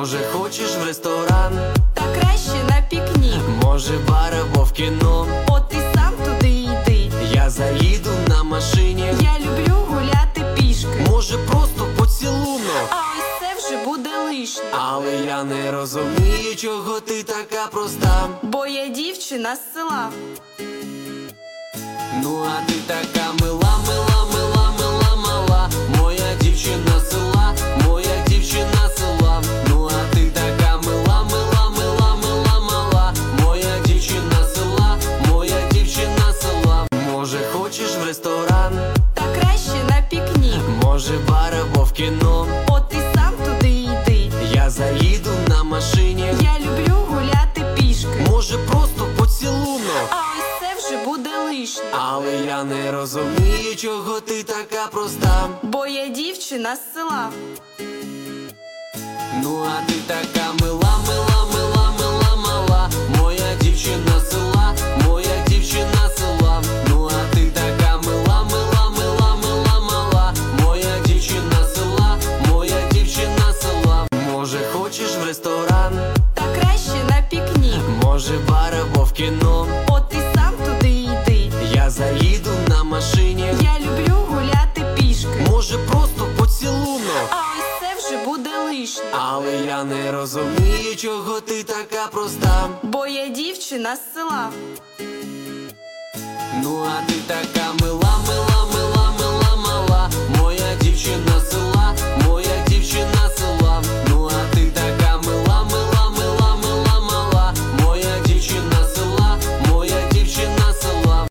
Може, хочеш в ресторан? Та краще на пікнік. Може, бар або в кіно? От ти сам туди йди. Я заїду на машині. Я люблю гуляти пішки. Може, просто поцілунок? А ось це вже буде лишнє. Але я не розумію, чого ти така проста. Бо я дівчина з села. Ну а ти така мила, мила, мила, мила, мала. Моя дівчина з села, моя дівчина з села. Ну а ти така мила, мила, мила, мила, мала. Моя дівчина з села, моя дівчина з села. Може, хочеш в ресторан? Та краще на пікнік. Може, бар або в кіно? От ти сам туди йди. Я заїду на машині. Я люблю гуляти пішки. Може, просто поцілунок? А ось це вже буде лишнє. Але я не розумію, чого ти така проста. Бо я дівчина з села. Ну а ти така мила, мила, мила, мила, мала. Моя дівчина з села, моя дівчина з села. Ну а ти така мила, мила, мила, мила, мала. Моя дівчина з села, моя дівчина з села. Може, хочеш в ресторан? Та краще на пікнік. Може, бар або в кіно? От ти сам туди йди. Я заїду на машині. Я люблю гуляти пішки. Може, просто поцілунок? А ось це вже буде лишнє. Але я не розумію, чого ти така проста. Бо я дівчина з села. Ну а ти така мила,